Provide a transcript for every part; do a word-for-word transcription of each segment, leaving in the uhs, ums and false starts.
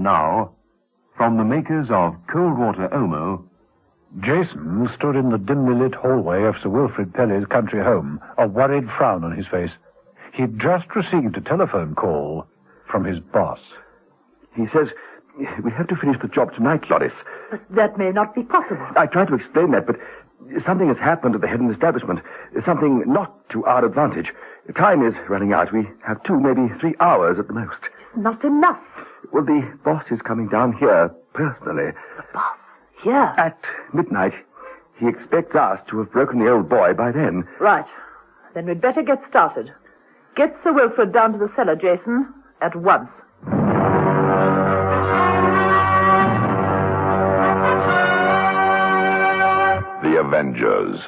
now, from the makers of Cold Water Omo, Jason stood in the dimly lit hallway of Sir Wilfrid Pelly's country home, a worried frown on his face. He'd just received a telephone call from his boss. He says we have to finish the job tonight, Loris. But that may not be possible. I tried to explain that, but something has happened at the Heron establishment. Something not to our advantage. Time is running out. We have two, maybe three hours at the most. Not enough. Well, the boss is coming down here personally. The boss? Here? At midnight. He expects us to have broken the old boy by then. Right. Then we'd better get started. Get Sir Wilfrid down to the cellar, Jason, at once. The Avengers.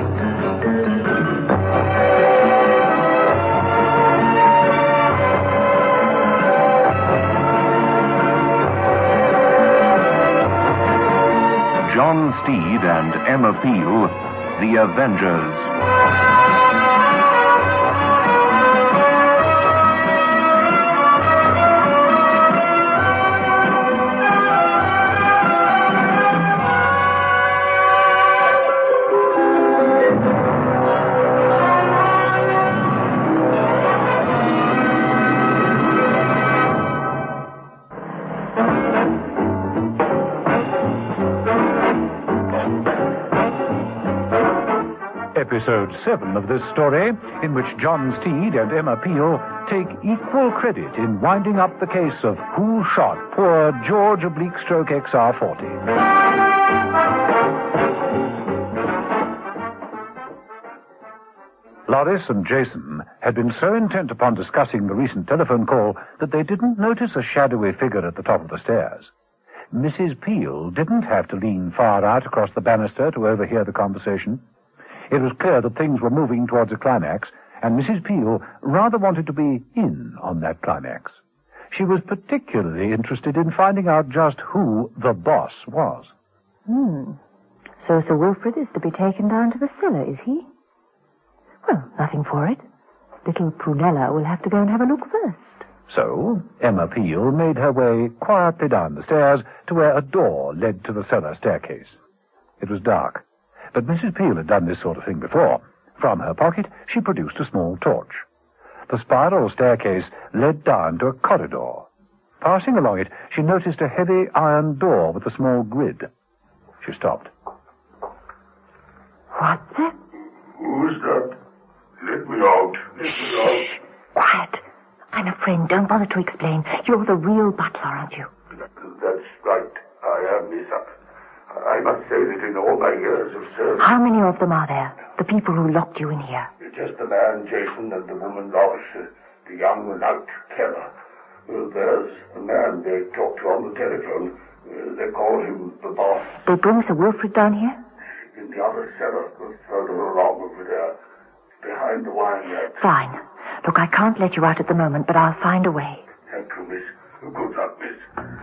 John Steed and Emma Peel, The Avengers. Episode seven of this story, in which John Steed and Emma Peel take equal credit in winding up the case of who shot poor George Obliquestroke X R forty. Loris and Jason had been so intent upon discussing the recent telephone call that they didn't notice a shadowy figure at the top of the stairs. Missus Peel didn't have to lean far out across the banister to overhear the conversation. It was clear that things were moving towards a climax, and Missus Peel rather wanted to be in on that climax. She was particularly interested in finding out just who the boss was. Hmm. So Sir Wilfrid is to be taken down to the cellar, is he? Well, nothing for it. Little Prunella will have to go and have a look first. So, Emma Peel made her way quietly down the stairs to where a door led to the cellar staircase. It was dark. But Missus Peel had done this sort of thing before. From her pocket, she produced a small torch. The spiral staircase led down to a corridor. Passing along it, she noticed a heavy iron door with a small grid. She stopped. What the? Who's that? Let me out. Let me out. Quiet. I'm a friend. Don't bother to explain. You're the real butler, aren't you? That's right. I am, Miss Up. I must say that in all my years of service... How many of them are there? The people who locked you in here? Just the man, Jason, and the woman, Loris. Uh, the young knight, Keller. Uh, there's a man they talked to on the telephone. Uh, they call him the boss. They bring Sir Wilfrid down here? In the other cellar, further along over there. Behind the wine rack. Fine. Look, I can't let you out at the moment, but I'll find a way. Thank you, miss. Good luck, miss.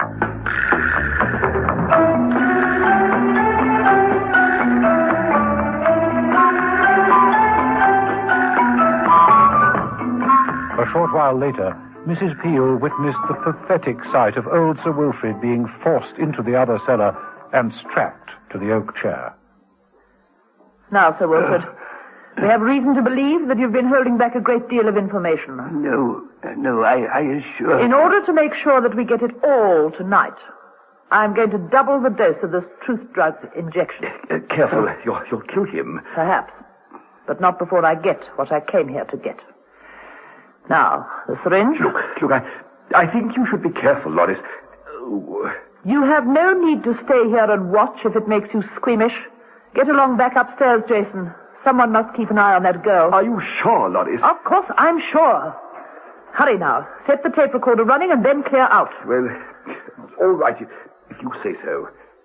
A short while later, Missus Peel witnessed the pathetic sight of old Sir Wilfrid being forced into the other cellar and strapped to the oak chair. Now, Sir Wilfrid, we have reason to believe that you've been holding back a great deal of information. No, uh, no, I, I assure... In order to make sure that we get it all tonight, I'm going to double the dose of this truth drug injection. Uh, careful, you'll, you'll kill him. Perhaps, but not before I get what I came here to get. Now, the syringe. Look, look, I, I think you should be careful, Loris. Oh. You have no need to stay here and watch if it makes you squeamish. Get along back upstairs, Jason. Someone must keep an eye on that girl. Are you sure, Loris? Of course, I'm sure. Hurry now. Set the tape recorder running and then clear out. Well, all right, if you say so.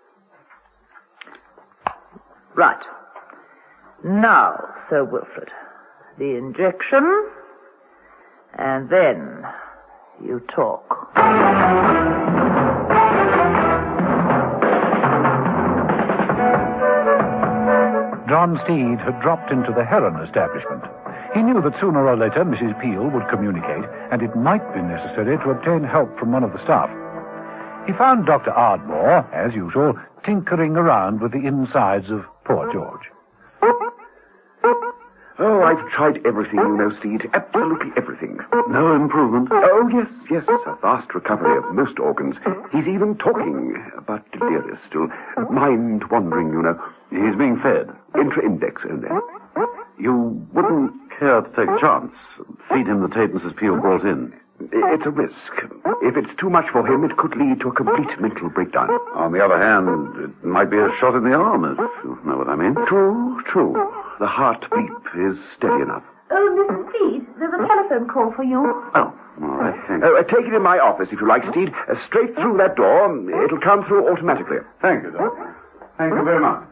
Right. Now, Sir Wilfrid, the injection, and then you talk. John Steed had dropped into the Heron establishment. He knew that sooner or later Missus Peel would communicate, and it might be necessary to obtain help from one of the staff. He found Doctor Ardmore, as usual, tinkering around with the insides of poor George. Oh, I've tried everything, you know, Steed. Absolutely everything. No improvement? Oh, yes, yes. A vast recovery of most organs. He's even talking, but delirious still. Mind wandering, you know. He's being fed. Intra-index only. You wouldn't care to take a chance? Feed him the tape Missus Peel brought in. It's a risk. If it's too much for him, it could lead to a complete mental breakdown. On the other hand, it might be a shot in the arm, if you know what I mean. True, true. The heart beat is steady enough. Oh, Missus Steed, there's a telephone call for you. Oh, all right, thanks. Uh, take it in my office, if you like, Steed. Uh, straight through that door. It'll come through automatically. Thank you, Doctor. Thank you very much.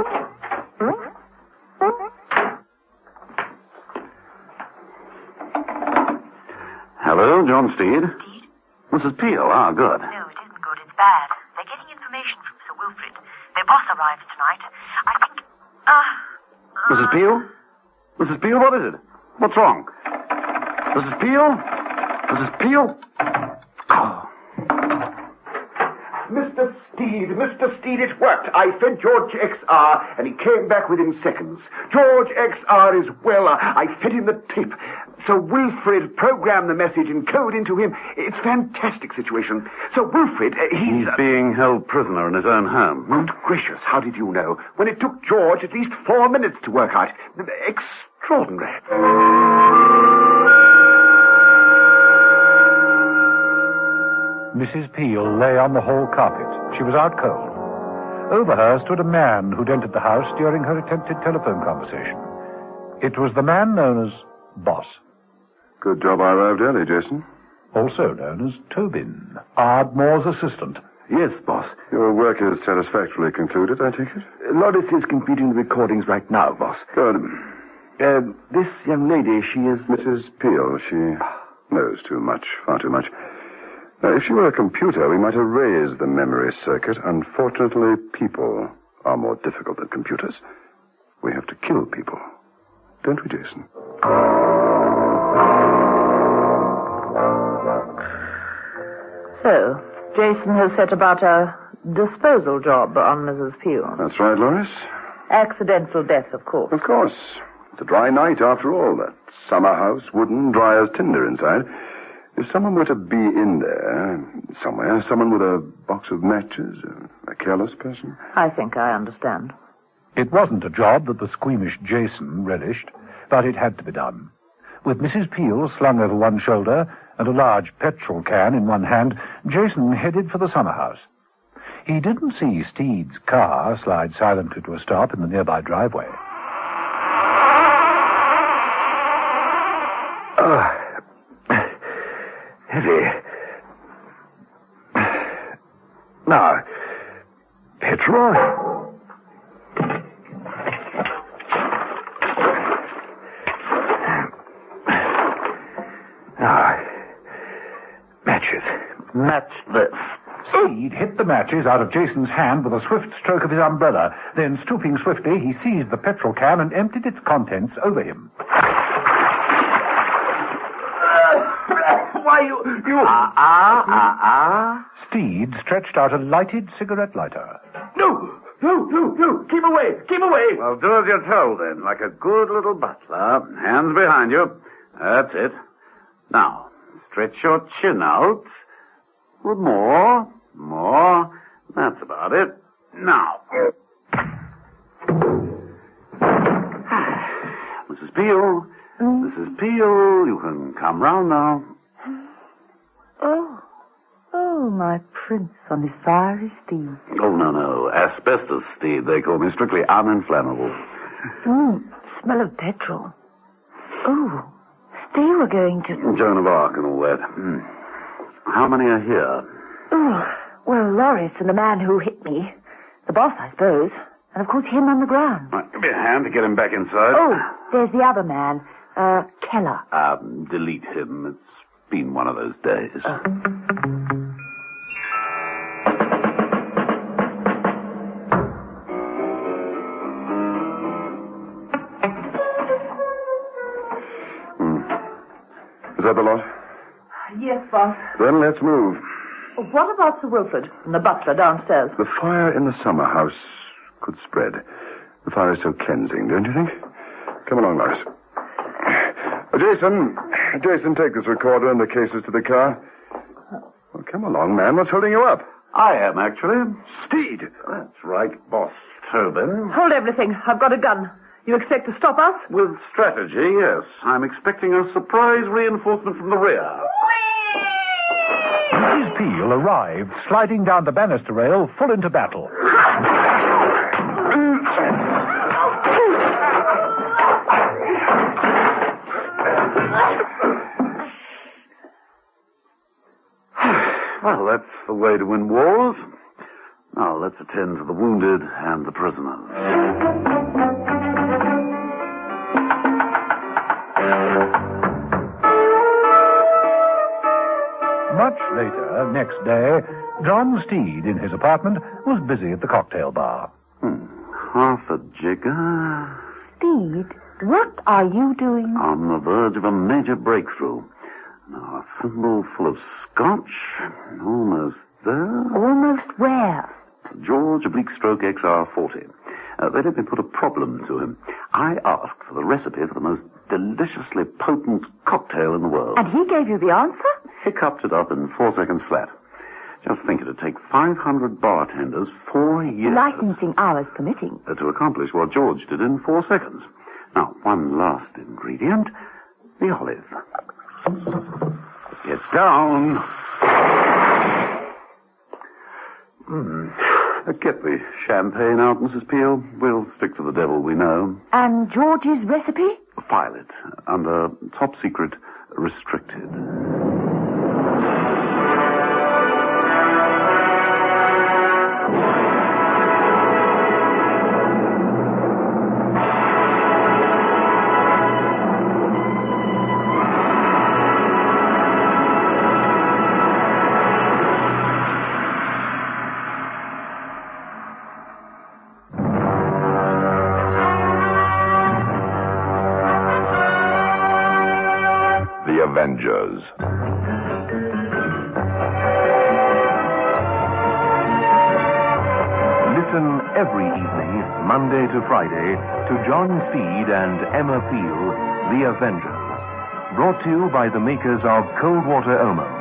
Hello, John Steed. Steed? Missus Peel, ah, good. No, it isn't good. It's bad. They're getting information from Sir Wilfrid. Their boss arrives tonight. I think... Uh, uh... Missus Peel? Missus Peel, what is it? What's wrong? Missus Peel? Missus Peel? Oh. Mister Steed, Mister Steed, it worked. I fed George X R, and he came back within seconds. George X R is well. I fed him the tape. Sir Wilfrid programmed the message and code into him. It's a fantastic situation. Sir Wilfrid, uh, he's... He's being held prisoner in his own home. Good gracious, how did you know? When it took George at least four minutes to work out. Extraordinary. Missus Peel lay on the hall carpet. She was out cold. Over her stood a man who'd entered the house during her attempted telephone conversation. It was the man known as Boss. Good job I arrived early, Jason. Also known as Tobin, Ardmore's assistant. Yes, boss. Your work is satisfactorily concluded, I take it? Uh, Loris is completing the recordings right now, boss. Good. Uh, this young lady, she is... Missus Peel, she knows too much, far too much. Now, if she were a computer, we might erase the memory circuit. Unfortunately, people are more difficult than computers. We have to kill people. Don't we, Jason? So, Jason has set about a disposal job on Missus Peel. That's right, Loris. Accidental death, of course. Of course. It's a dry night, after all. That summer house, wooden, dry as tinder inside. If someone were to be in there, somewhere, someone with a box of matches, a careless person... I think I understand. It wasn't a job that the squeamish Jason relished, but it had to be done. With Missus Peel slung over one shoulder and a large petrol can in one hand, Jason headed for the summer house. He didn't see Steed's car slide silently to a stop in the nearby driveway. Oh, heavy. Now, petrol. Matches. Match this. Steed hit the matches out of Jason's hand with a swift stroke of his umbrella. Then, stooping swiftly, he seized the petrol can and emptied its contents over him. Why, you... you... Ah, ah, ah, ah. Steed stretched out a lighted cigarette lighter. No, no, no, no. Keep away, keep away. Well, do as you're told, then, like a good little butler. Hands behind you. That's it. Now, stretch your chin out. More, more. That's about it. Now. Missus Peel, Missus Peel, you can come round now. Oh, oh, my prince on his fiery steed. Oh, no, no. Asbestos Steed, they call me. Strictly uninflammable. Mmm, smell of petrol. Oh, they were going to... Joan of Arc and all that. Mm. How many are here? Oh, well, Loris and the man who hit me. The boss, I suppose. And, of course, him on the ground. Right, give me a hand to get him back inside. Oh, there's the other man, uh, Keller. Um, delete him. It's been one of those days. Oh. Is that the lot? Yes, boss. Then let's move. What about Sir Wilfrid and the butler downstairs? The fire in the summer house could spread. The fire is so cleansing, don't you think? Come along, Loris. Uh, Jason, Jason, take this recorder and the cases to the car. Well, come along, man. What's holding you up? I am, actually. Steed. That's right, Boss Tobin. Hold everything. I've got a gun. You expect to stop us? With strategy, yes. I'm expecting a surprise reinforcement from the rear. Missus Peel arrived, sliding down the banister rail, full into battle. Well, that's the way to win wars. Now, let's attend to the wounded and the prisoners. Much later, next day, John Steed, in his apartment, was busy at the cocktail bar. Hmm. Half a jigger. Steed, what are you doing? On the verge of a major breakthrough. Now, a thimble full of scotch. Almost there. Almost where? George Oblique Stroke X R forty. Uh, they let me put a problem to him. I asked for the recipe for the most deliciously potent cocktail in the world. And he gave you the answer? Hiccuped it up in four seconds flat. Just think, it'd take five hundred bartenders four years... Licensing hours permitting. Uh, to accomplish what George did in four seconds. Now, one last ingredient. The olive. Get down. Hmm. Get the champagne out, Missus Peel. We'll stick to the devil we know. And George's recipe? File it. Under top secret, restricted. Avengers. Listen every evening, Monday to Friday, to John Steed and Emma Peel, The Avengers. Brought to you by the makers of Cold Water Omo.